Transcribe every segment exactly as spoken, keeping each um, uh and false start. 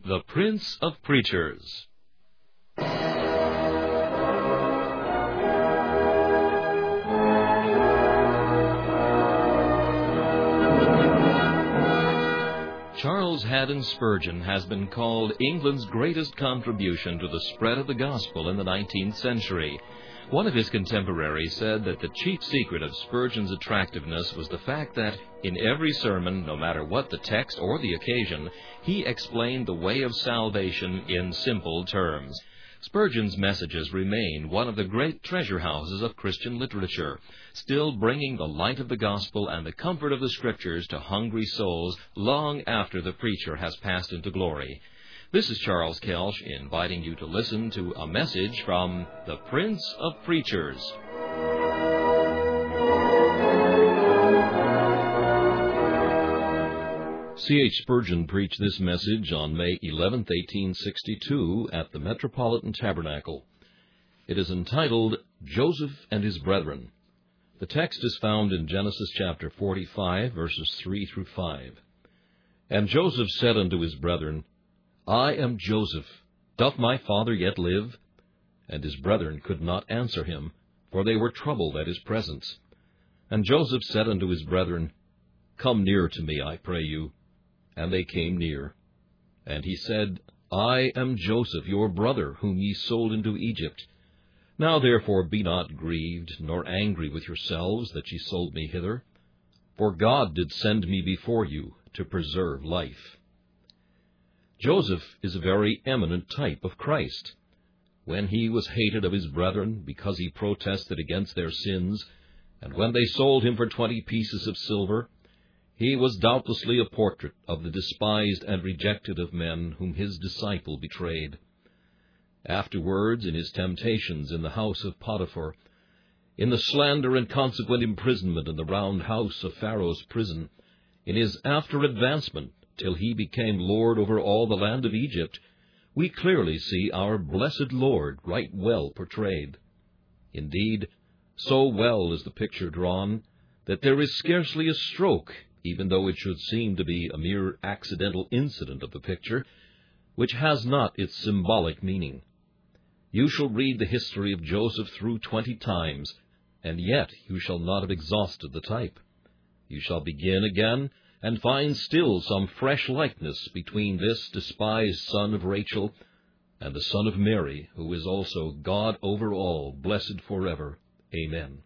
The Prince of Preachers. Charles Haddon Spurgeon has been called England's greatest contribution to the spread of the gospel in the nineteenth century. One of his contemporaries said that the chief secret of Spurgeon's attractiveness was the fact that, in every sermon, no matter what the text or the occasion, he explained the way of salvation in simple terms. Spurgeon's messages remain one of the great treasure houses of Christian literature, still bringing the light of the gospel and the comfort of the Scriptures to hungry souls long after the preacher has passed into glory. This is Charles Kelsch inviting you to listen to a message from the Prince of Preachers. C H Spurgeon preached this message on May eleventh, eighteen sixty-two, at the Metropolitan Tabernacle. It is entitled, Joseph and His Brethren. The text is found in Genesis chapter forty-five, verses three through five. And Joseph said unto his brethren, I am Joseph. Doth my father yet live? And his brethren could not answer him, for they were troubled at his presence. And Joseph said unto his brethren, Come near to me, I pray you. And they came near. And he said, I am Joseph, your brother, whom ye sold into Egypt. Now therefore be not grieved, nor angry with yourselves, that ye sold me hither. For God did send me before you to preserve life. Joseph is a very eminent type of Christ. When he was hated of his brethren, because he protested against their sins, and when they sold him for twenty pieces of silver, he was doubtlessly a portrait of the despised and rejected of men whom his disciple betrayed. Afterwards, in his temptations in the house of Potiphar, in the slander and consequent imprisonment in the round house of Pharaoh's prison, in his after advancement till he became Lord over all the land of Egypt, we clearly see our blessed Lord right well portrayed. Indeed, so well is the picture drawn, that there is scarcely a stroke, even though it should seem to be a mere accidental incident of the picture, which has not its symbolic meaning. You shall read the history of Joseph through twenty times, and yet you shall not have exhausted the type. You shall begin again, and find still some fresh likeness between this despised son of Rachel and the son of Mary, who is also God over all, blessed forever. Amen.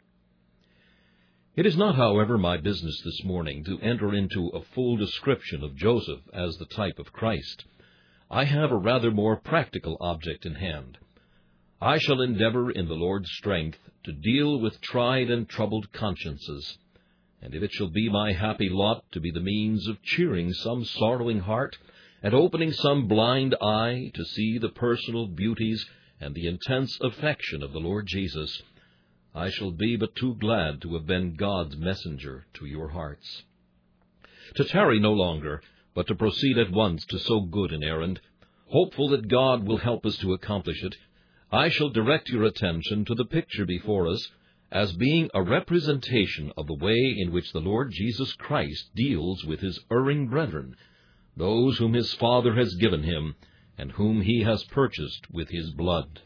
It is not, however, my business this morning to enter into a full description of Joseph as the type of Christ. I have a rather more practical object in hand. I shall endeavor in the Lord's strength to deal with tried and troubled consciences, and if it shall be my happy lot to be the means of cheering some sorrowing heart and opening some blind eye to see the personal beauties and the intense affection of the Lord Jesus, I shall be but too glad to have been God's messenger to your hearts. To tarry no longer, but to proceed at once to so good an errand, hopeful that God will help us to accomplish it, I shall direct your attention to the picture before us as being a representation of the way in which the Lord Jesus Christ deals with his erring brethren, those whom his Father has given him, and whom he has purchased with his blood.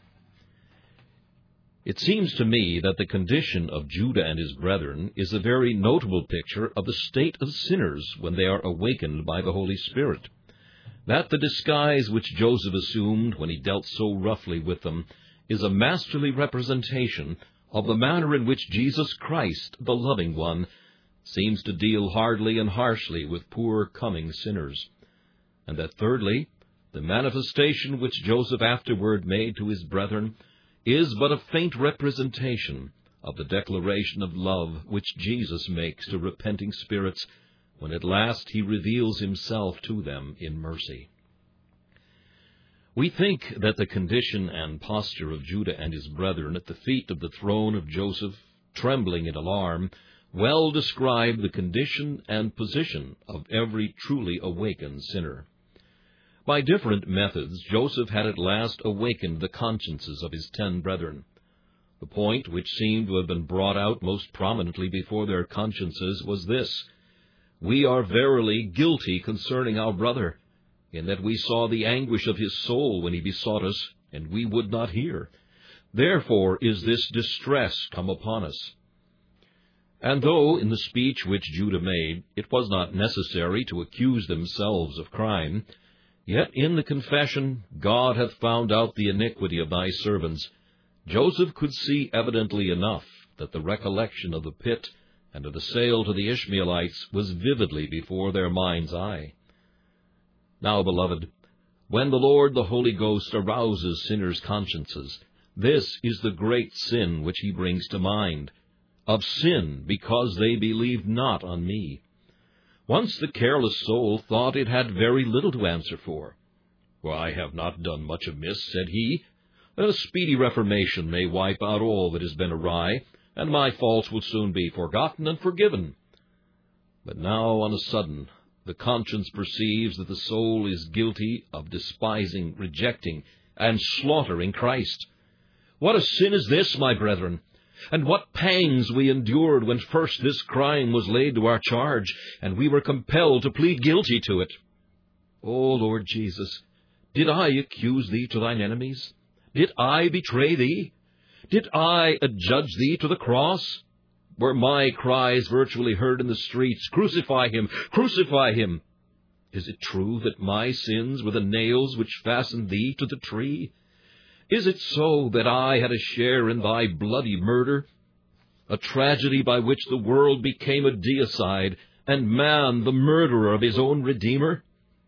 It seems to me that the condition of Judah and his brethren is a very notable picture of the state of sinners when they are awakened by the Holy Spirit. That the disguise which Joseph assumed when he dealt so roughly with them is a masterly representation of the manner in which Jesus Christ, the loving one, seems to deal hardly and harshly with poor coming sinners. And that thirdly, the manifestation which Joseph afterward made to his brethren is but a faint representation of the declaration of love which Jesus makes to repenting spirits when at last he reveals himself to them in mercy. We think that the condition and posture of Judah and his brethren at the feet of the throne of Joseph, trembling in alarm, well describe the condition and position of every truly awakened sinner. By different methods, Joseph had at last awakened the consciences of his ten brethren. The point which seemed to have been brought out most prominently before their consciences was this: We are verily guilty concerning our brother. in that we saw the anguish of his soul when he besought us, and we would not hear. Therefore is this distress come upon us. And though in the speech which Judah made it was not necessary to accuse themselves of crime, yet in the confession, God hath found out the iniquity of thy servants, Joseph could see evidently enough that the recollection of the pit and of the sale to the Ishmaelites was vividly before their mind's eye. Now, beloved, when the Lord the Holy Ghost arouses sinners' consciences, this is the great sin which he brings to mind, of sin because they believed not on me. Once the careless soul thought it had very little to answer for. For I have not done much amiss, said he. A speedy reformation may wipe out all that has been awry, and my faults will soon be forgotten and forgiven. But now, on a sudden, the conscience perceives that the soul is guilty of despising, rejecting, and slaughtering Christ. What a sin is this, my brethren! And what pangs we endured when first this crime was laid to our charge, and we were compelled to plead guilty to it. O Lord Jesus, did I accuse thee to thine enemies? Did I betray thee? Did I adjudge thee to the cross? Were my cries virtually heard in the streets, Crucify him! Crucify him! Is it true that my sins were the nails which fastened thee to the tree? Is it so that I had a share in thy bloody murder, a tragedy by which the world became a deicide, and man the murderer of his own Redeemer?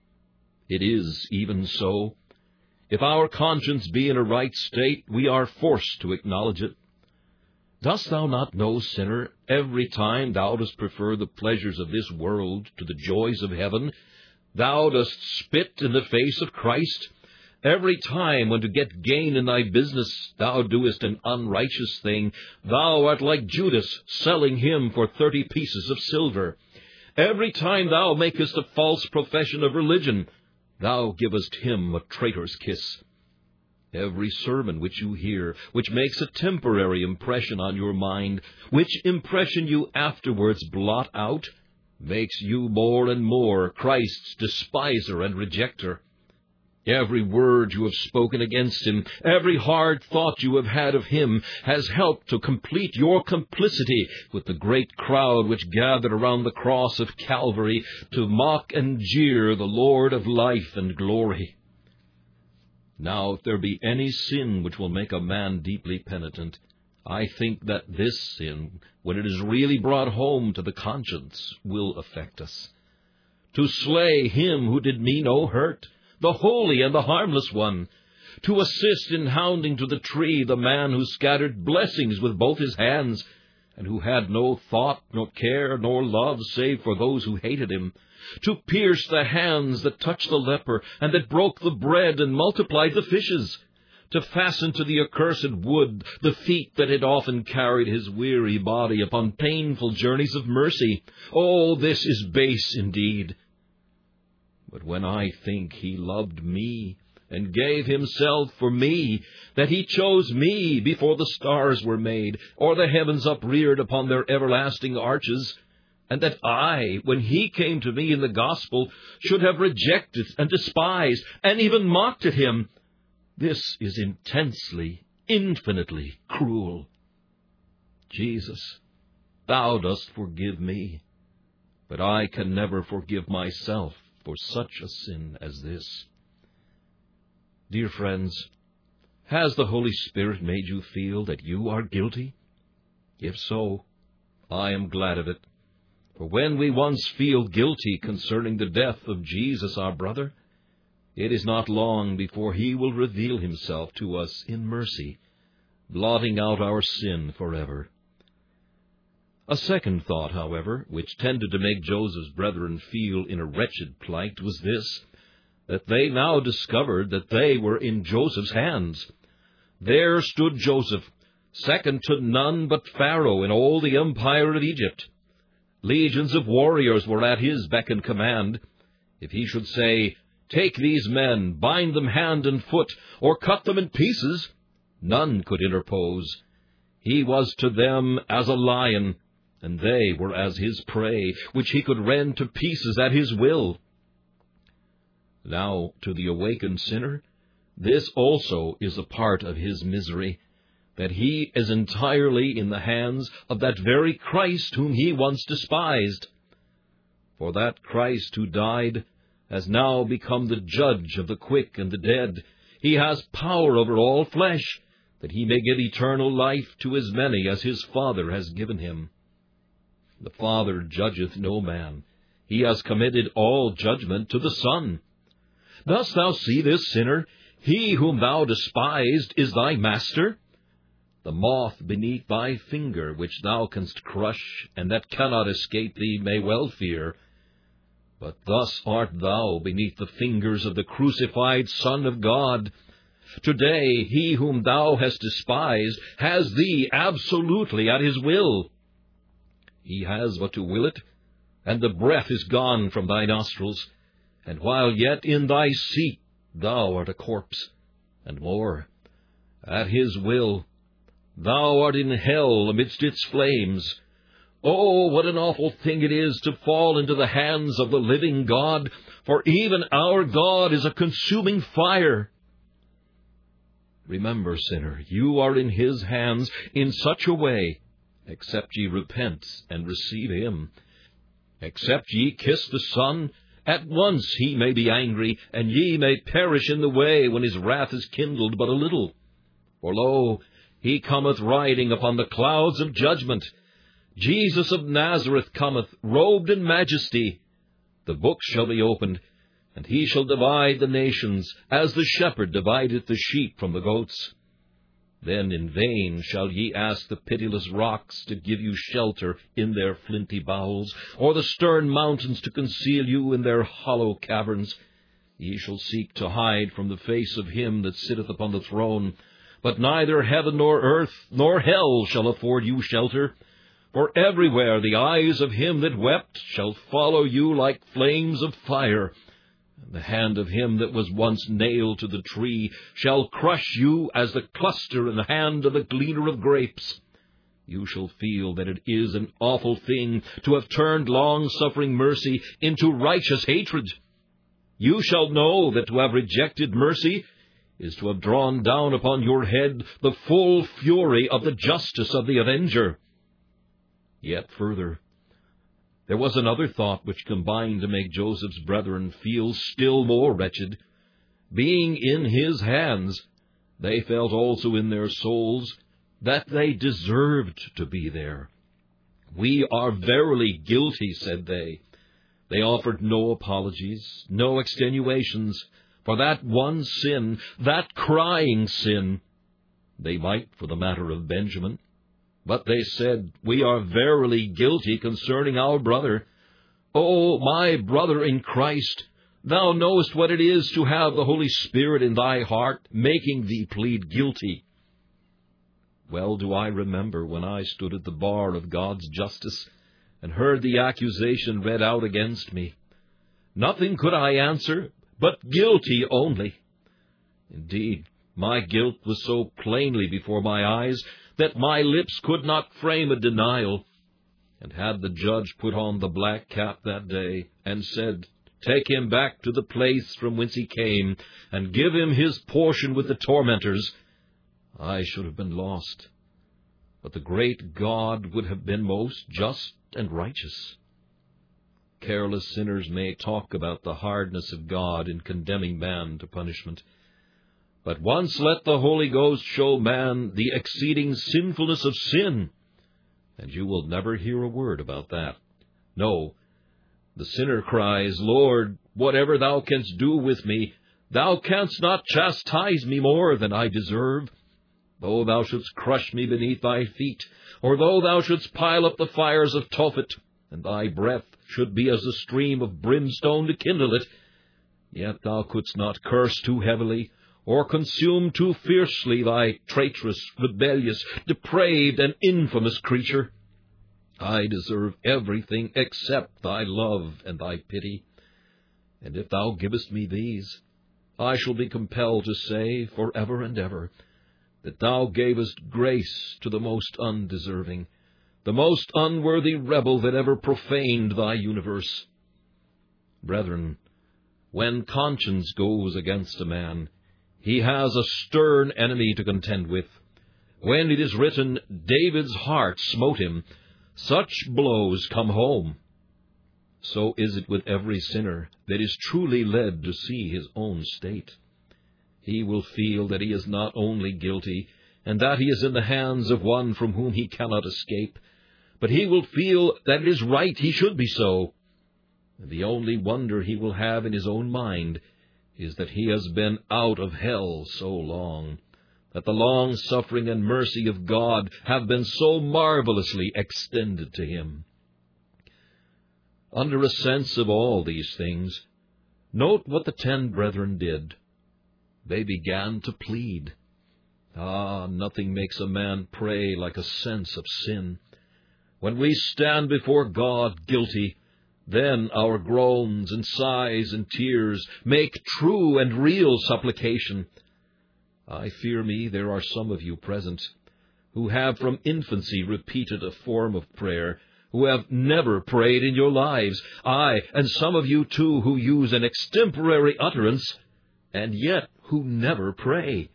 It is even so. If our conscience be in a right state, we are forced to acknowledge it. Dost thou not know, sinner, every time thou dost prefer the pleasures of this world to the joys of heaven, thou dost spit in the face of Christ? Every time when to get gain in thy business thou doest an unrighteous thing, thou art like Judas, selling him for thirty pieces of silver. Every time thou makest a false profession of religion, thou givest him a traitor's kiss. Every sermon which you hear, which makes a temporary impression on your mind, which impression you afterwards blot out, makes you more and more Christ's despiser and rejecter. Every word you have spoken against him, every hard thought you have had of him, has helped to complete your complicity with the great crowd which gathered around the cross of Calvary to mock and jeer the Lord of life and glory. Now, if there be any sin which will make a man deeply penitent, I think that this sin, when it is really brought home to the conscience, will affect us. To slay him who did me no hurt, the holy and the harmless one, to assist in hounding to the tree the man who scattered blessings with both his hands, and who had no thought, nor care, nor love, save for those who hated him, to pierce the hands that touched the leper, and that broke the bread and multiplied the fishes, to fasten to the accursed wood the feet that had often carried his weary body upon painful journeys of mercy. Oh, this is base indeed. But when I think he loved me, and gave himself for me, that he chose me before the stars were made, or the heavens upreared upon their everlasting arches, and that I, when he came to me in the gospel, should have rejected and despised, and even mocked at him, this is intensely, infinitely cruel. Jesus, thou dost forgive me, but I can never forgive myself for such a sin as this. Dear friends, has the Holy Spirit made you feel that you are guilty? If so, I am glad of it. For when we once feel guilty concerning the death of Jesus our brother, it is not long before he will reveal himself to us in mercy, blotting out our sin forever. A second thought, however, which tended to make Joseph's brethren feel in a wretched plight was this, that they now discovered that they were in Joseph's hands. There stood Joseph, second to none but Pharaoh in all the empire of Egypt. Legions of warriors were at his beck and command. If he should say, "Take these men, bind them hand and foot, or cut them in pieces," none could interpose. He was to them as a lion, and they were as his prey, which he could rend to pieces at his will. Now, to the awakened sinner, this also is a part of his misery, that he is entirely in the hands of that very Christ whom he once despised. For that Christ who died has now become the judge of the quick and the dead. He has power over all flesh, that he may give eternal life to as many as his Father has given him. The Father judgeth no man. He has committed all judgment to the Son. Dost thou see this, sinner? He whom thou despised is thy master. The moth beneath thy finger, which thou canst crush, and that cannot escape thee, may well fear. But thus art thou beneath the fingers of the crucified Son of God. Today he whom thou hast despised has thee absolutely at his will. He has but to will it, and the breath is gone from thy nostrils, and while yet in thy seat thou art a corpse, and more, at his will, thou art in hell amidst its flames. Oh, what an awful thing it is to fall into the hands of the living God, for even our God is a consuming fire. Remember, sinner, you are in his hands in such a way, except ye repent and receive him. Except ye kiss the Son, at once he may be angry, and ye may perish in the way when his wrath is kindled but a little. For lo, he cometh riding upon the clouds of judgment. Jesus of Nazareth cometh, robed in majesty. The books shall be opened, and he shall divide the nations, as the shepherd divideth the sheep from the goats. Then in vain shall ye ask the pitiless rocks to give you shelter in their flinty bowels, or the stern mountains to conceal you in their hollow caverns. Ye shall seek to hide from the face of him that sitteth upon the throne, but neither heaven nor earth nor hell shall afford you shelter. For everywhere the eyes of him that wept shall follow you like flames of fire, and the hand of him that was once nailed to the tree shall crush you as the cluster in the hand of the gleaner of grapes. You shall feel that it is an awful thing to have turned long-suffering mercy into righteous hatred. You shall know that to have rejected mercy is to have drawn down upon your head the full fury of the justice of the avenger. Yet further, there was another thought which combined to make Joseph's brethren feel still more wretched. Being in his hands, they felt also in their souls that they deserved to be there. We are verily guilty, said they. They offered no apologies, no extenuations, for that one sin, that crying sin. They might for the matter of Benjamin. But they said, we are verily guilty concerning our brother. O my brother in Christ, thou knowest what it is to have the Holy Spirit in thy heart, making thee plead guilty. Well do I remember when I stood at the bar of God's justice, and heard the accusation read out against me. Nothing could I answer, but guilty only. Indeed, my guilt was so plainly before my eyes, that my lips could not frame a denial. And had the judge put on the black cap that day, and said, Take him back to the place from whence he came, and give him his portion with the tormentors, I should have been lost. But the great God would have been most just and righteous. Careless sinners may talk about the hardness of God in condemning man to punishment. But once let the Holy Ghost show man the exceeding sinfulness of sin, and you will never hear a word about that. No, the sinner cries, Lord, whatever thou canst do with me, thou canst not chastise me more than I deserve. Though thou shouldst crush me beneath thy feet, or though thou shouldst pile up the fires of Tophet, and thy breath should be as a stream of brimstone to kindle it, yet thou couldst not curse too heavily, or consume too fiercely thy traitorous, rebellious, depraved, and infamous creature. I deserve everything except thy love and thy pity. And if thou givest me these, I shall be compelled to say for ever and ever that thou gavest grace to the most undeserving, the most unworthy rebel that ever profaned thy universe. Brethren, When conscience goes against a man, he has a stern enemy to contend with. When it is written, David's heart smote him, such blows come home. So is it with every sinner that is truly led to see his own state. He will feel that he is not only guilty, and that he is in the hands of one from whom he cannot escape, but he will feel that it is right he should be so. And the only wonder he will have in his own mind is that he has been out of hell so long, that the long-suffering and mercy of God have been so marvelously extended to him. Under a sense of all these things, note what the ten brethren did. They began to plead. Ah, nothing makes a man pray like a sense of sin. When we stand before God guilty, then our groans and sighs and tears make true and real supplication. I fear me there are some of you present who have from infancy repeated a form of prayer, who have never prayed in your lives. Aye, and some of you too who use an extemporary utterance, and yet who never pray.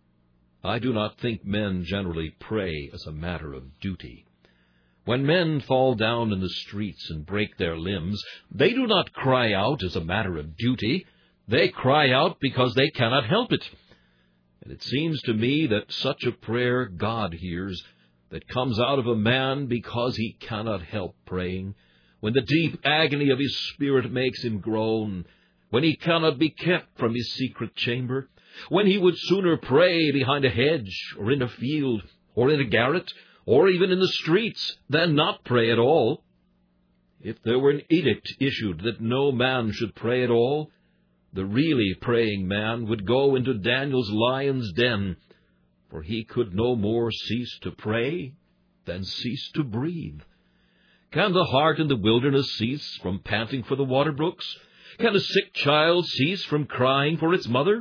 I do not think men generally pray as a matter of duty. When men fall down in the streets and break their limbs, they do not cry out as a matter of duty. They cry out because they cannot help it. And it seems to me that such a prayer God hears, that comes out of a man because he cannot help praying, when the deep agony of his spirit makes him groan, when he cannot be kept from his secret chamber, when he would sooner pray behind a hedge, or in a field, or in a garret, or even in the streets, than not pray at all. If there were an edict issued that no man should pray at all, the really praying man would go into Daniel's lion's den, for he could no more cease to pray than cease to breathe. Can the hart in the wilderness cease from panting for the water brooks? Can a sick child cease from crying for its mother?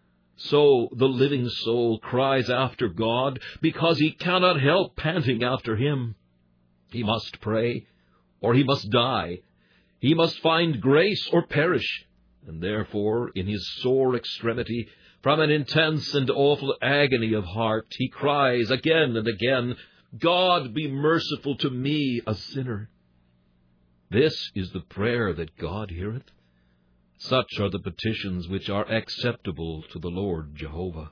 So the living soul cries after God because he cannot help panting after him. He must pray, or he must die. He must find grace or perish. And therefore, in his sore extremity, from an intense and awful agony of heart, he cries again and again, God, be merciful to me, a sinner. This is the prayer that God heareth. Such are the petitions which are acceptable to the Lord Jehovah.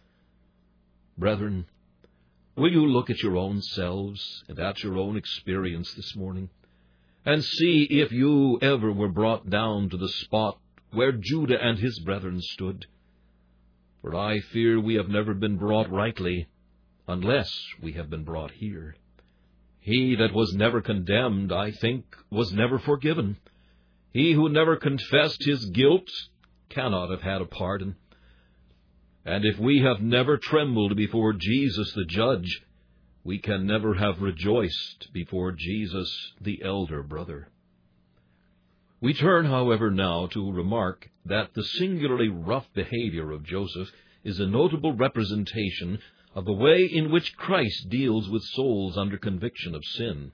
Brethren, will you look at your own selves and at your own experience this morning, and see if you ever were brought down to the spot where Judah and his brethren stood? For I fear we have never been brought rightly, unless we have been brought here. He that was never condemned, I think, was never forgiven. He who never confessed his guilt cannot have had a pardon. And if we have never trembled before Jesus the Judge, we can never have rejoiced before Jesus the elder brother. We turn, however, now to remark that the singularly rough behavior of Joseph is a notable representation of the way in which Christ deals with souls under conviction of sin.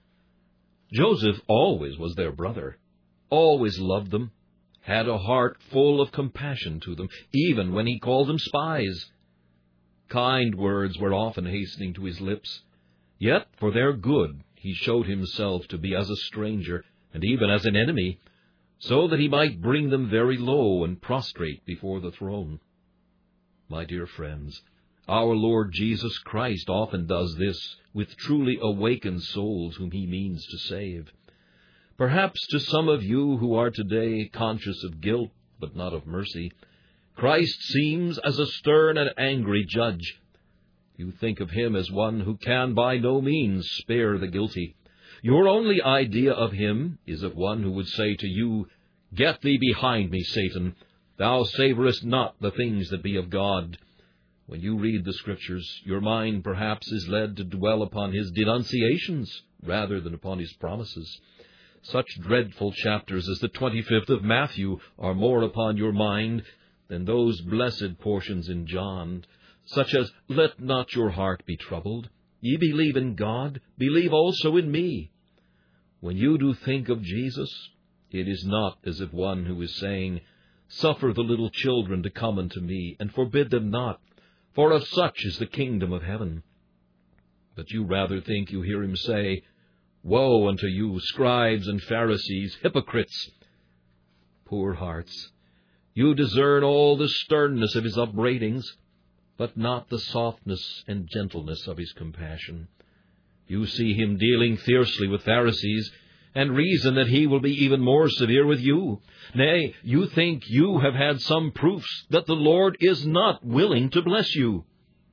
Joseph always was their brother, always loved them, had a heart full of compassion to them, even when he called them spies. Kind words were often hastening to his lips, yet for their good he showed himself to be as a stranger, and even as an enemy, so that he might bring them very low and prostrate before the throne. My dear friends, our Lord Jesus Christ often does this with truly awakened souls whom he means to save. Perhaps to some of you who are today conscious of guilt, but not of mercy, Christ seems as a stern and angry judge. You think of him as one who can by no means spare the guilty. Your only idea of him is of one who would say to you, Get thee behind me, Satan. Thou savorest not the things that be of God. When you read the Scriptures, your mind perhaps is led to dwell upon his denunciations rather than upon his promises. Such dreadful chapters as the twenty-fifth of Matthew are more upon your mind than those blessed portions in John, such as, Let not your heart be troubled. Ye believe in God, believe also in me. When you do think of Jesus, It is not as if one who is saying, Suffer the little children to come unto me, and forbid them not, for of such is the kingdom of heaven. But you rather think you hear him say, Woe unto you, scribes and Pharisees, hypocrites! Poor hearts, you discern all the sternness of his upbraidings, but not the softness and gentleness of his compassion. You see him dealing fiercely with Pharisees, and reason that he will be even more severe with you. Nay, you think you have had some proofs that the Lord is not willing to bless you.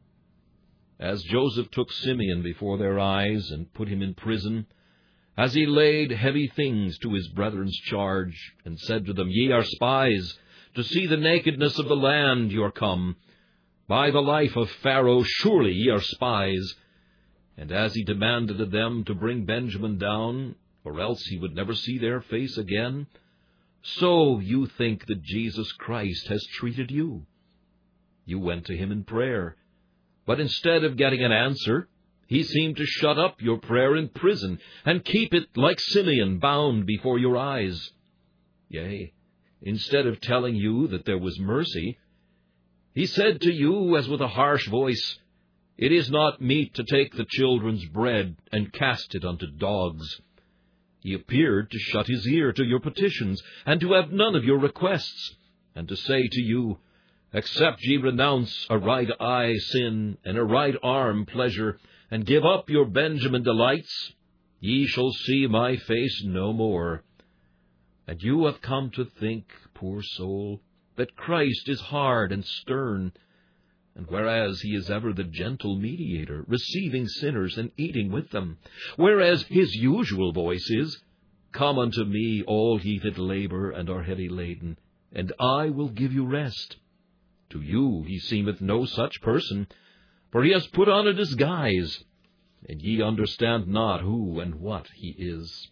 As Joseph took Simeon before their eyes and put him in prison, as he laid heavy things to his brethren's charge, and said to them, Ye are spies, to see the nakedness of the land you are come. By the life of Pharaoh, surely ye are spies. And as he demanded of them to bring Benjamin down, or else he would never see their face again, so you think that Jesus Christ has treated you. You went to him in prayer, but instead of getting an answer, he seemed to shut up your prayer in prison, and keep it like Simeon bound before your eyes. Yea, instead of telling you that there was mercy, he said to you as with a harsh voice, It is not meet to take the children's bread and cast it unto dogs. He appeared to shut his ear to your petitions, and to have none of your requests, and to say to you, Except ye renounce a right eye sin, and a right arm pleasure, and give up your Benjamin delights, ye shall see my face no more. And you have come to think, poor soul, that Christ is hard and stern, and whereas he is ever the gentle mediator, receiving sinners and eating with them, whereas his usual voice is, Come unto me, all ye that labor and are heavy laden, and I will give you rest. To you he seemeth no such person, for he has put on a disguise, and ye understand not who and what he is.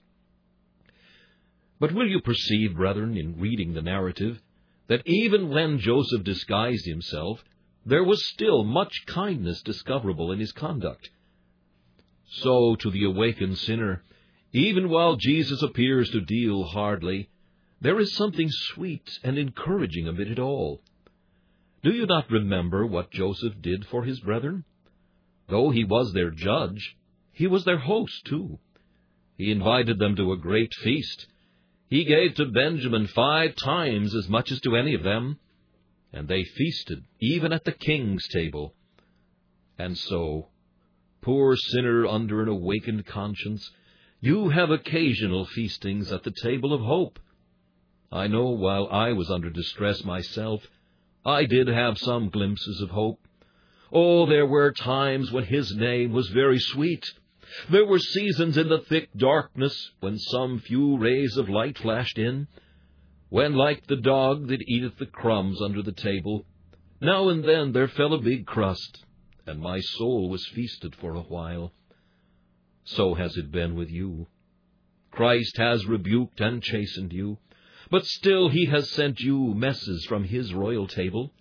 But will you perceive, brethren, in reading the narrative, that even when Joseph disguised himself, there was still much kindness discoverable in his conduct? So to the awakened sinner, even while Jesus appears to deal hardly, there is something sweet and encouraging amid it all. Do you not remember what Joseph did for his brethren? Though he was their judge, he was their host too. He invited them to a great feast. He gave to Benjamin five times as much as to any of them, and they feasted even at the king's table. And so, poor sinner under an awakened conscience, you have occasional feastings at the table of hope. I know while I was under distress myself, I did have some glimpses of hope. Oh, there were times when his name was very sweet. There were seasons in the thick darkness when some few rays of light flashed in, when, like the dog that eateth the crumbs under the table, now and then there fell a big crust, and my soul was feasted for a while. So has it been with you. Christ has rebuked and chastened you, but still he has sent you messes from his royal table.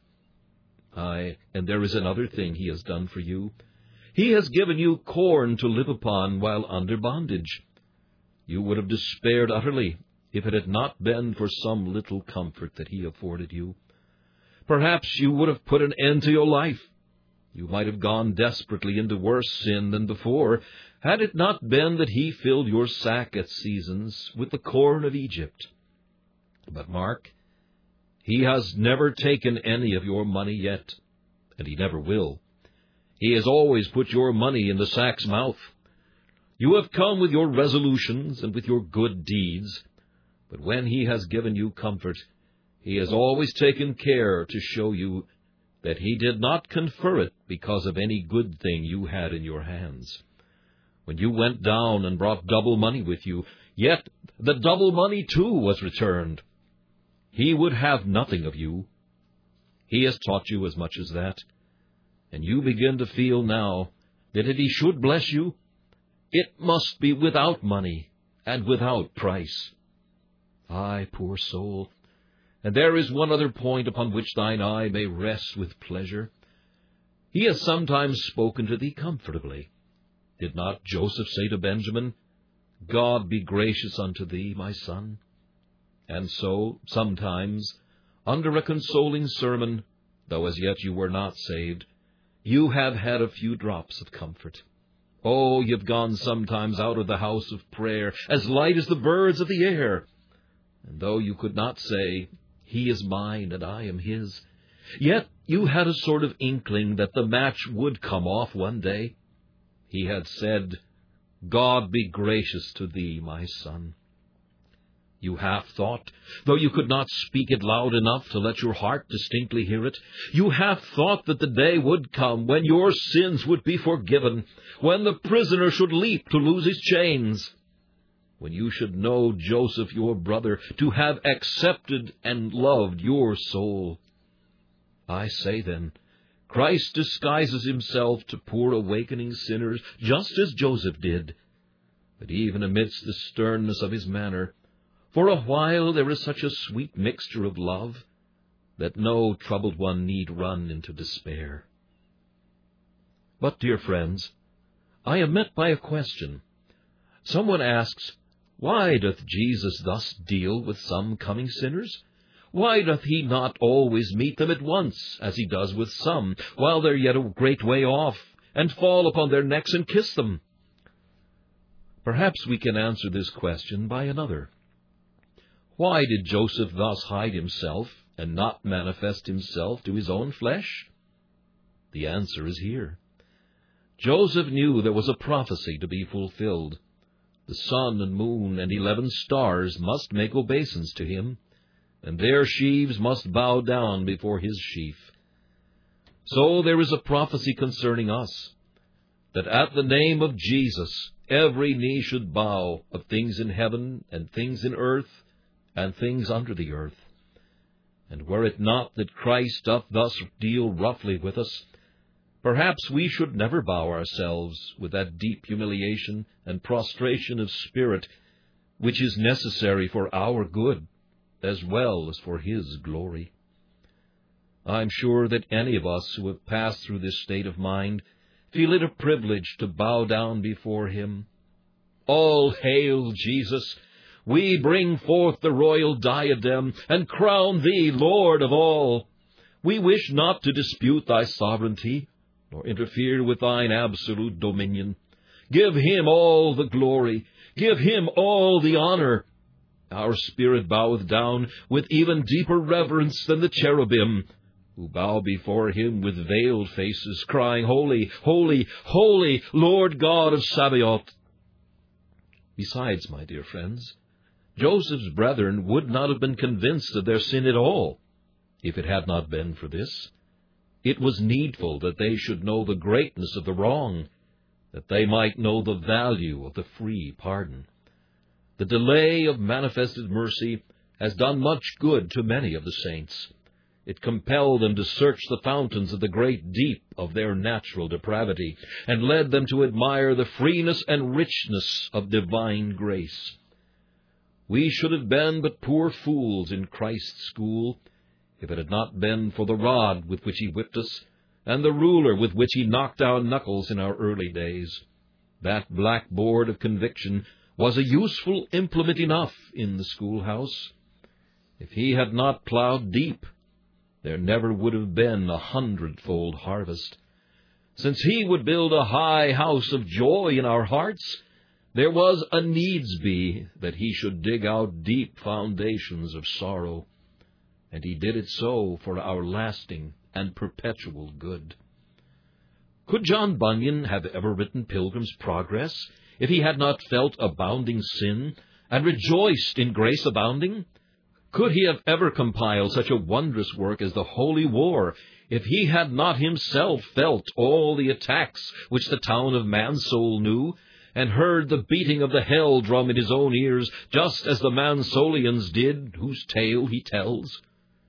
Aye, and there is another thing he has done for you. He has given you corn to live upon while under bondage. You would have despaired utterly if it had not been for some little comfort that he afforded you. Perhaps you would have put an end to your life. You might have gone desperately into worse sin than before, had it not been that he filled your sack at seasons with the corn of Egypt. But mark, he has never taken any of your money yet, and he never will. He has always put your money in the sack's mouth. You have come with your resolutions and with your good deeds, but when he has given you comfort, he has always taken care to show you that he did not confer it because of any good thing you had in your hands. When you went down and brought double money with you, yet the double money too was returned. He would have nothing of you. He has taught you as much as that, and you begin to feel now that if he should bless you, it must be without money and without price. Ay, poor soul, and there is one other point upon which thine eye may rest with pleasure. He has sometimes spoken to thee comfortably. Did not Joseph say to Benjamin, God be gracious unto thee, my son? And so, sometimes, under a consoling sermon, though as yet you were not saved, you have had a few drops of comfort. Oh, you've gone sometimes out of the house of prayer, as light as the birds of the air. And though you could not say, He is mine and I am His, yet you had a sort of inkling that the match would come off one day. He had said, God be gracious to thee, my son. You half thought, though you could not speak it loud enough to let your heart distinctly hear it, you half thought that the day would come when your sins would be forgiven, when the prisoner should leap to lose his chains, when you should know Joseph, your brother, to have accepted and loved your soul. I say then, Christ disguises himself to poor awakening sinners, just as Joseph did. But even amidst the sternness of his manner, for a while there is such a sweet mixture of love that no troubled one need run into despair. But, dear friends, I am met by a question. Someone asks, Why doth Jesus thus deal with some coming sinners? Why doth he not always meet them at once, as he does with some, while they're yet a great way off, and fall upon their necks and kiss them? Perhaps we can answer this question by another. Why did Joseph thus hide himself, and not manifest himself to his own flesh? The answer is here. Joseph knew there was a prophecy to be fulfilled. The sun and moon and eleven stars must make obeisance to him, and their sheaves must bow down before his sheaf. So there is a prophecy concerning us, that at the name of Jesus every knee should bow, of things in heaven and things in earth and things under the earth. And were it not that Christ doth thus deal roughly with us, perhaps we should never bow ourselves with that deep humiliation and prostration of spirit which is necessary for our good, as well as for His glory. I'm sure that any of us who have passed through this state of mind feel it a privilege to bow down before Him. All hail, Jesus! We bring forth the royal diadem, and crown Thee Lord of all. We wish not to dispute Thy sovereignty, nor interfere with Thine absolute dominion. Give Him all the glory. Give Him all the honor. Our spirit boweth down with even deeper reverence than the cherubim, who bow before Him with veiled faces, crying, Holy, holy, holy, Lord God of Sabaoth. Besides, my dear friends, Joseph's brethren would not have been convinced of their sin at all, if it had not been for this. It was needful that they should know the greatness of the wrong, that they might know the value of the free pardon. The delay of manifested mercy has done much good to many of the saints. It compelled them to search the fountains of the great deep of their natural depravity, and led them to admire the freeness and richness of divine grace. We should have been but poor fools in Christ's school, if it had not been for the rod with which He whipped us, and the ruler with which He knocked our knuckles in our early days. That blackboard of conviction was a useful implement enough in the schoolhouse. If He had not plowed deep, there never would have been a hundredfold harvest. Since He would build a high house of joy in our hearts, there was a needs be that He should dig out deep foundations of sorrow, and He did it so for our lasting and perpetual good. Could John Bunyan have ever written Pilgrim's Progress if he had not felt abounding sin and rejoiced in grace abounding? Could he have ever compiled such a wondrous work as the Holy War if he had not himself felt all the attacks which the town of Mansoul knew, and heard the beating of the hell drum in his own ears, just as the Mansoulians did, whose tale he tells?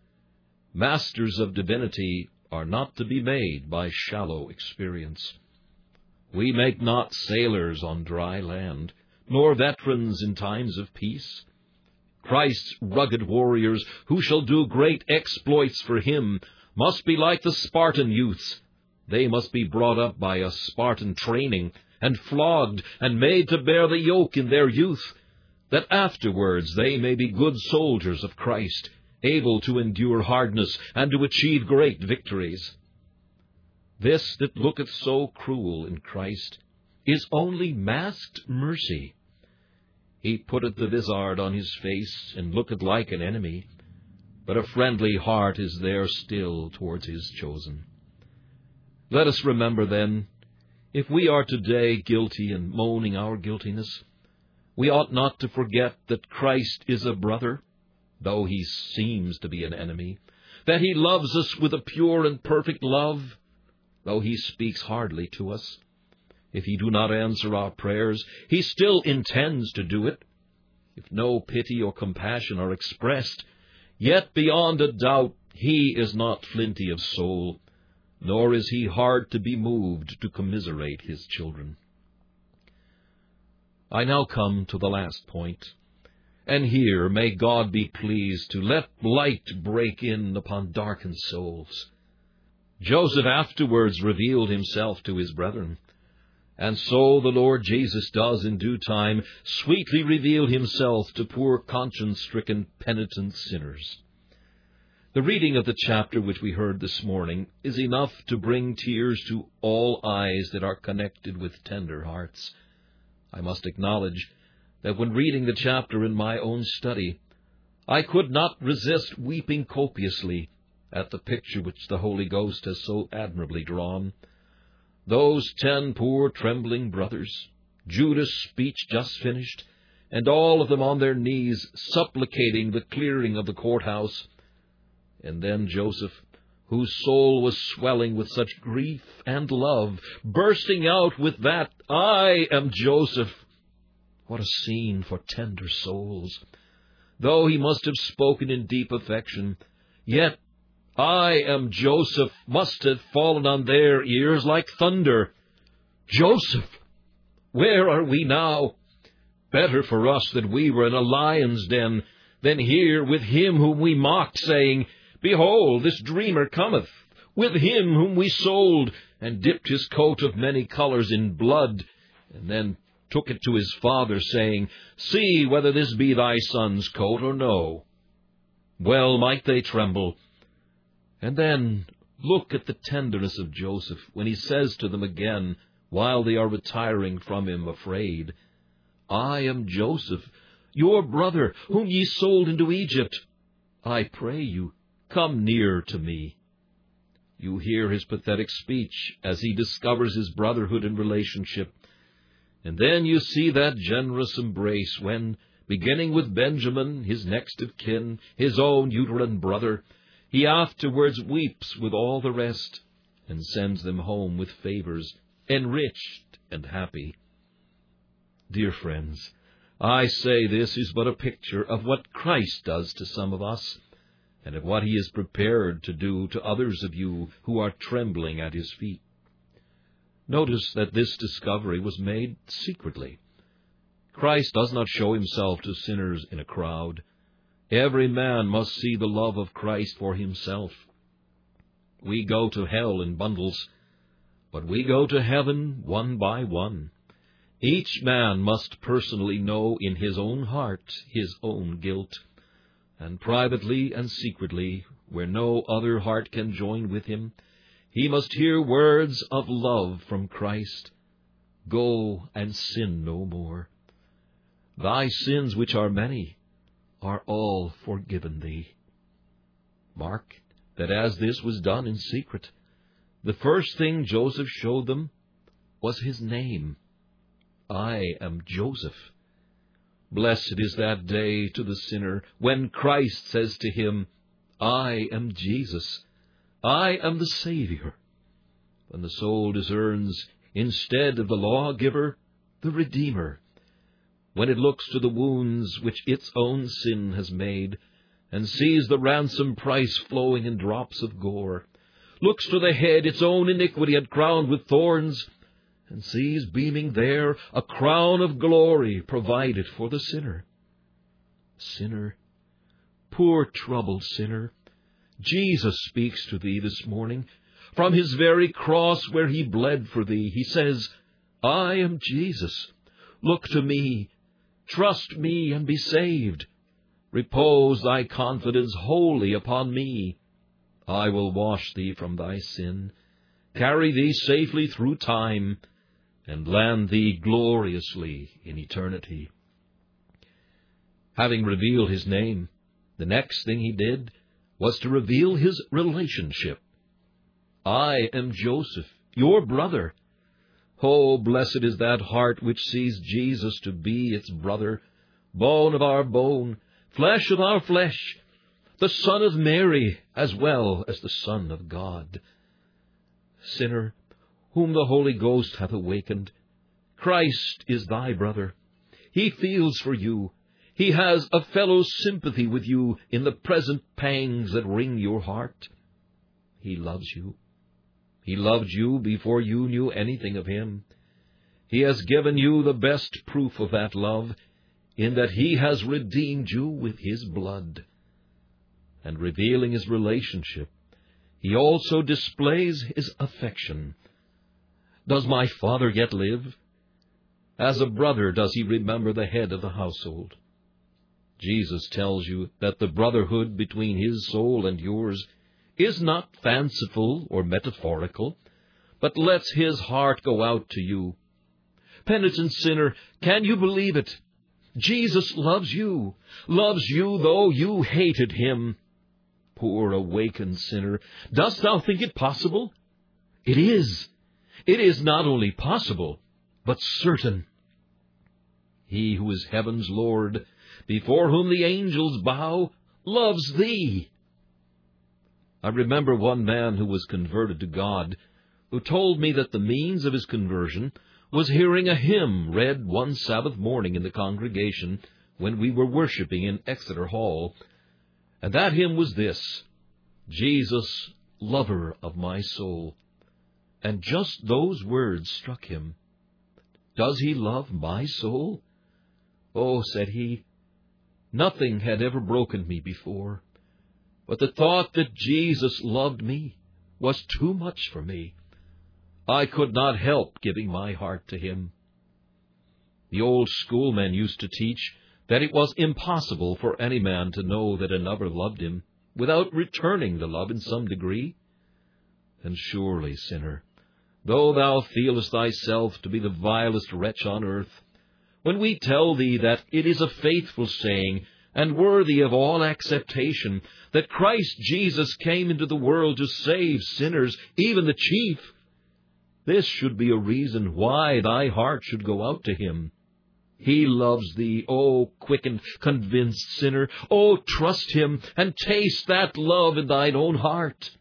Masters of divinity are not to be made by shallow experience. We make not sailors on dry land, nor veterans in times of peace. Christ's rugged warriors, who shall do great exploits for Him, must be like the Spartan youths. They must be brought up by a Spartan training, and flogged, and made to bear the yoke in their youth. that afterwards they may be good soldiers of Christ, able to endure hardness and to achieve great victories. This that looketh so cruel in Christ is only masked mercy. He putteth the vizard on his face, and looketh like an enemy, but a friendly heart is there still towards his chosen. Let us remember, then, if we are today guilty and moaning our guiltiness, we ought not to forget that Christ is a brother, though he seems to be an enemy, that he loves us with a pure and perfect love, though he speaks hardly to us. If he do not answer our prayers, he still intends to do it. If no pity or compassion are expressed, yet beyond a doubt he is not flinty of soul, nor is he hard to be moved to commiserate his children. I now come to the last point, and here may God be pleased to let light break in upon darkened souls. Joseph afterwards revealed himself to his brethren, and so the Lord Jesus does in due time sweetly reveal himself to poor conscience-stricken penitent sinners. The reading of the chapter which we heard this morning is enough to bring tears to all eyes that are connected with tender hearts. I must acknowledge that when reading the chapter in my own study, I could not resist weeping copiously at the picture which the Holy Ghost has so admirably drawn. Those ten poor trembling brothers, Judas' speech just finished, and all of them on their knees supplicating the clearing of the courthouse, and then Joseph, whose soul was swelling with such grief and love, bursting out with that, "I am Joseph." What a scene for tender souls! Though he must have spoken in deep affection, yet "I am Joseph" must have fallen on their ears like thunder. Joseph, where are we now? Better for us that we were in a lion's den than here with him whom we mocked, saying, "Behold, this dreamer cometh," with him whom we sold, and dipped his coat of many colors in blood, and then took it to his father, saying, "See whether this be thy son's coat or no." Well might they tremble. And then look at the tenderness of Joseph when he says to them again, while they are retiring from him afraid, "I am Joseph, your brother, whom ye sold into Egypt. I pray you, come near to me." You hear his pathetic speech as he discovers his brotherhood and relationship. And then you see that generous embrace when, beginning with Benjamin, his next of kin, his own uterine brother, he afterwards weeps with all the rest, and sends them home with favors, enriched and happy. Dear friends, I say this is but a picture of what Christ does to some of us, and of what he is prepared to do to others of you who are trembling at his feet. Notice that this discovery was made secretly. Christ does not show himself to sinners in a crowd. Every man must see the love of Christ for himself. We go to hell in bundles, but we go to heaven one by one. Each man must personally know in his own heart his own guilt, and privately and secretly, where no other heart can join with him, he must hear words of love from Christ. "Go and sin no more. Thy sins, which are many, are all forgiven thee." Mark that as this was done in secret, the first thing Joseph showed them was his name. "I am Joseph." Blessed is that day to the sinner when Christ says to him, "I am Jesus. I am the Savior." When the soul discerns, instead of the lawgiver, the Redeemer. When it looks to the wounds which its own sin has made, and sees the ransom price flowing in drops of gore, looks to the head its own iniquity had crowned with thorns, and sees beaming there a crown of glory provided for the sinner. Sinner, poor troubled sinner, Jesus speaks to thee this morning. From his very cross where he bled for thee, he says, "I am Jesus. Look to me. Trust me and be saved. Repose thy confidence wholly upon me. I will wash thee from thy sin, carry thee safely through time, and land thee gloriously in eternity. Having revealed his name, the next thing he did was to reveal his relationship. I am Joseph, your brother. Oh, blessed is that heart which sees Jesus to be its brother, bone of our bone, flesh of our flesh, the Son of Mary as well as the Son of God. Sinner, whom the Holy Ghost hath awakened, Christ is thy brother. He feels for you. He has a fellow sympathy with you in the present pangs that wring your heart. He loves you. He loved you before you knew anything of him. He has given you the best proof of that love, in that he has redeemed you with his blood. And revealing his relationship, he also displays his affection. Does my father yet live? As a brother does he remember the head of the household. Jesus tells you that the brotherhood between his soul and yours is not fanciful or metaphorical, but lets his heart go out to you. Penitent sinner, can you believe it? Jesus loves you, loves you though you hated him. Poor awakened sinner, dost thou think it possible? It is. It is not only possible, but certain. He who is heaven's Lord, before whom the angels bow, loves thee. I remember one man who was converted to God, who told me that the means of his conversion was hearing a hymn read one Sabbath morning in the congregation when we were worshiping in Exeter Hall. And that hymn was this: Jesus, lover of my soul. And just those words struck him. Does he love my soul? Oh, said he, nothing had ever broken me before, but the thought that Jesus loved me was too much for me. I could not help giving my heart to him. The old schoolmen used to teach that it was impossible for any man to know that another loved him without returning the love in some degree. And surely, sinner, though thou feelest thyself to be the vilest wretch on earth, when we tell thee that it is a faithful saying and worthy of all acceptation that Christ Jesus came into the world to save sinners, even the chief, this should be a reason why thy heart should go out to him. He loves thee, O quickened, convinced sinner. O trust him, and taste that love in thine own heart.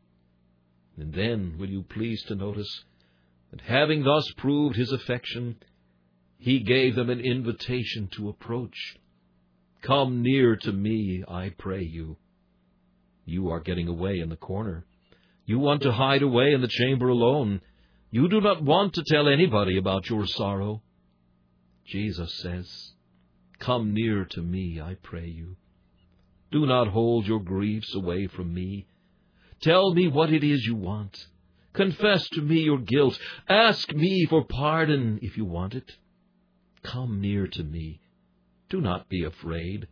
And then will you please to notice that having thus proved his affection, he gave them an invitation to approach. Come near to me, I pray you. You are getting away in the corner. You want to hide away in the chamber alone. You do not want to tell anybody about your sorrow. Jesus says, come near to me, I pray you. Do not hold your griefs away from me. Tell me what it is you want. Confess to me your guilt. Ask me for pardon if you want it. Come near to me. Do not be afraid.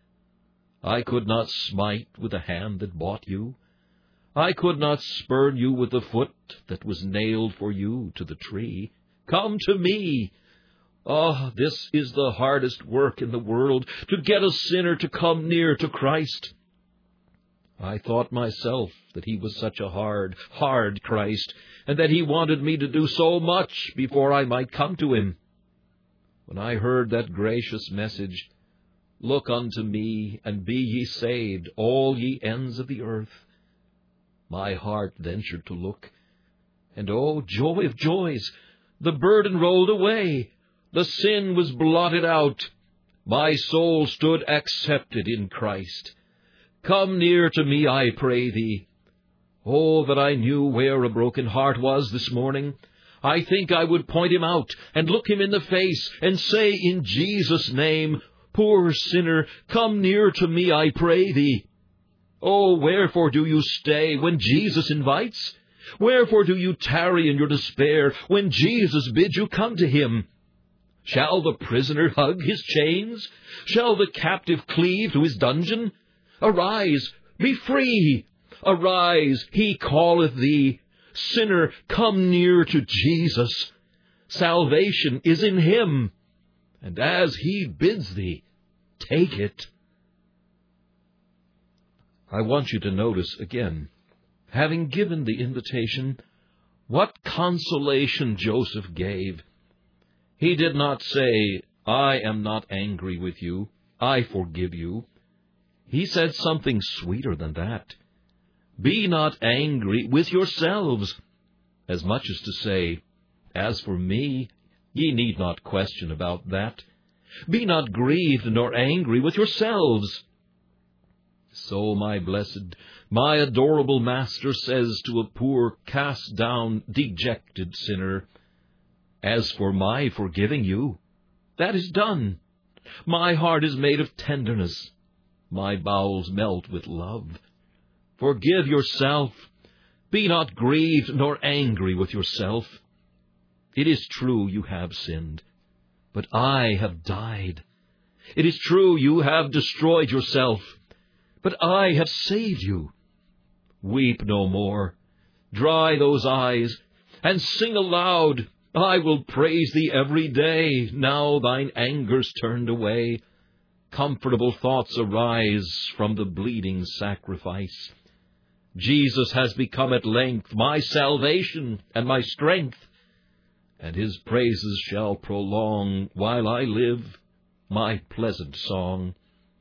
I could not smite with the hand that bought you. I could not spurn you with the foot that was nailed for you to the tree. Come to me. Ah, oh, this is the hardest work in the world, to get a sinner to come near to Christ. I thought myself that he was such a hard, hard Christ, and that he wanted me to do so much before I might come to him. When I heard that gracious message, look unto me, and be ye saved, all ye ends of the earth, my heart ventured to look, and oh, joy of joys, the burden rolled away, the sin was blotted out, my soul stood accepted in Christ. Come near to me, I pray thee. Oh, that I knew where a broken heart was this morning. I think I would point him out and look him in the face and say in Jesus' name, poor sinner, come near to me, I pray thee. Oh, wherefore do you stay when Jesus invites? Wherefore do you tarry in your despair when Jesus bids you come to him? Shall the prisoner hug his chains? Shall the captive cleave to his dungeon? Arise, be free! Arise, he calleth thee. Sinner, come near to Jesus. Salvation is in him, and as he bids thee, take it. I want you to notice again, having given the invitation, what consolation Joseph gave. He did not say, I am not angry with you, I forgive you. He said something sweeter than that. Be not angry with yourselves, as much as to say, as for me, ye need not question about that. Be not grieved nor angry with yourselves. So my blessed, my adorable Master says to a poor, cast-down, dejected sinner, as for my forgiving you, that is done. My heart is made of tenderness. My bowels melt with love. Forgive yourself. Be not grieved nor angry with yourself. It is true you have sinned, but I have died. It is true you have destroyed yourself, but I have saved you. Weep no more. Dry those eyes, and sing aloud. I will praise thee every day, now thine anger's turned away. Comfortable thoughts arise from the bleeding sacrifice. Jesus has become at length my salvation and my strength, and his praises shall prolong, while I live, my pleasant song.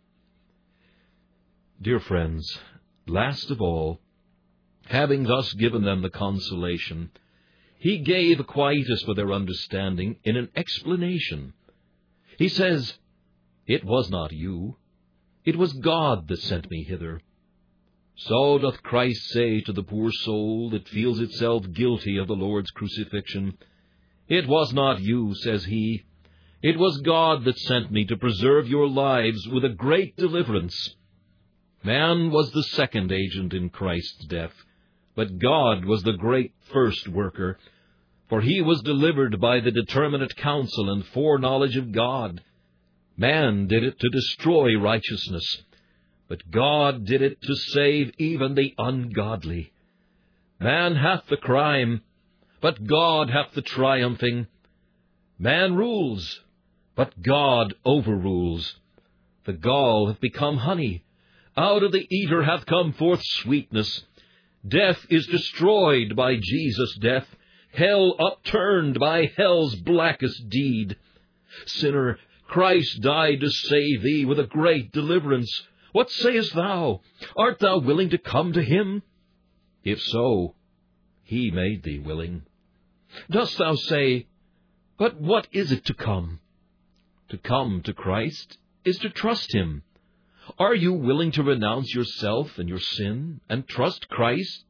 Dear friends, last of all, having thus given them the consolation, he gave quietus for their understanding in an explanation. He says, It was not you, it was God that sent me hither. So doth Christ say to the poor soul that feels itself guilty of the Lord's crucifixion. It was not you, says he. It was God that sent me to preserve your lives with a great deliverance. Man was the second agent in Christ's death, but God was the great first worker, for he was delivered by the determinate counsel and foreknowledge of God. Man did it to destroy righteousness, but God did it to save even the ungodly. Man hath the crime, but God hath the triumphing. Man rules, but God overrules. The gall hath become honey. Out of the eater hath come forth sweetness. Death is destroyed by Jesus' death. Hell upturned by hell's blackest deed. Sinner, Christ died to save thee with a great deliverance. What sayest thou? Art thou willing to come to him? If so, he made thee willing. Dost thou say, But what is it to come? To come to Christ is to trust him. Are you willing to renounce yourself and your sin and trust Christ?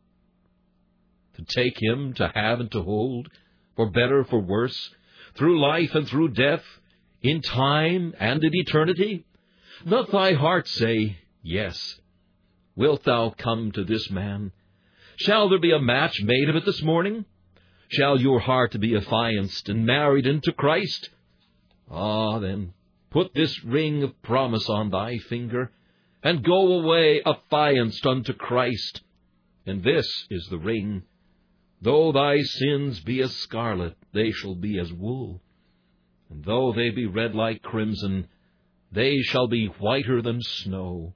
To take him, to have and to hold, for better, for worse, through life and through death, in time and in eternity? Doth thy heart say, Yes? Wilt thou come to this man? Shall there be a match made of it this morning? Shall your heart be affianced and married unto Christ? Ah, then, put this ring of promise on thy finger, and go away affianced unto Christ. And this is the ring. Though thy sins be as scarlet, they shall be as wool. And though they be red like crimson, they shall be whiter than snow.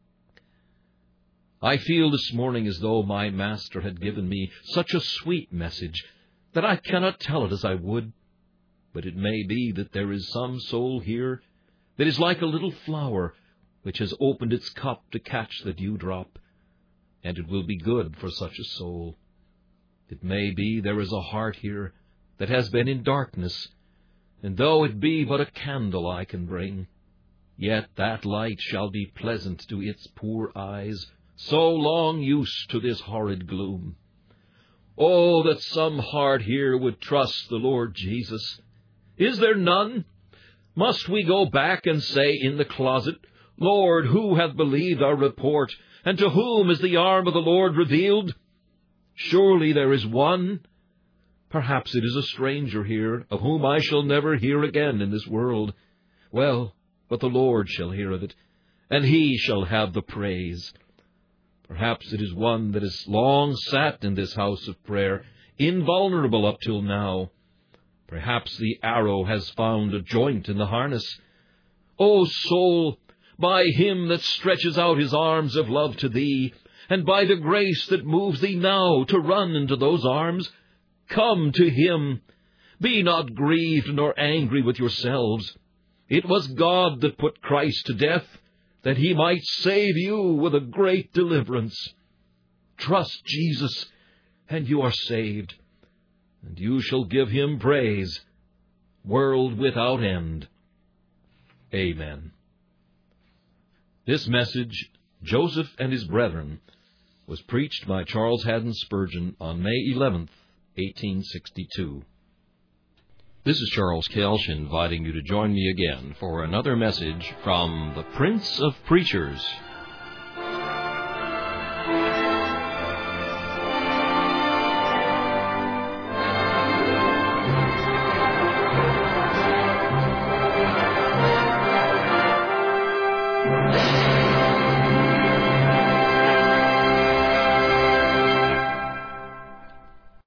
I feel this morning as though my Master had given me such a sweet message that I cannot tell it as I would. But it may be that there is some soul here that is like a little flower which has opened its cup to catch the dewdrop, and it will be good for such a soul. It may be there is a heart here that has been in darkness, and though it be but a candle I can bring, yet that light shall be pleasant to its poor eyes, so long used to this horrid gloom. Oh, that some heart here would trust the Lord Jesus. Is there none? Must we go back and say in the closet, Lord, who hath believed our report, and to whom is the arm of the Lord revealed? Surely there is one. Perhaps it is a stranger here, of whom I shall never hear again in this world. Well, but the Lord shall hear of it, and he shall have the praise. Perhaps it is one that has long sat in this house of prayer, invulnerable up till now. Perhaps the arrow has found a joint in the harness. O soul, by him that stretches out his arms of love to thee, and by the grace that moves thee now to run into those arms, come to him. Be not grieved nor angry with yourselves. It was God that put Christ to death, that he might save you with a great deliverance. Trust Jesus, and you are saved, and you shall give him praise, world without end. Amen. This message, Joseph and His Brethren, was preached by Charles Haddon Spurgeon on May eleventh, eighteen sixty-two. This is Charles Kelsch inviting you to join me again for another message from the Prince of Preachers,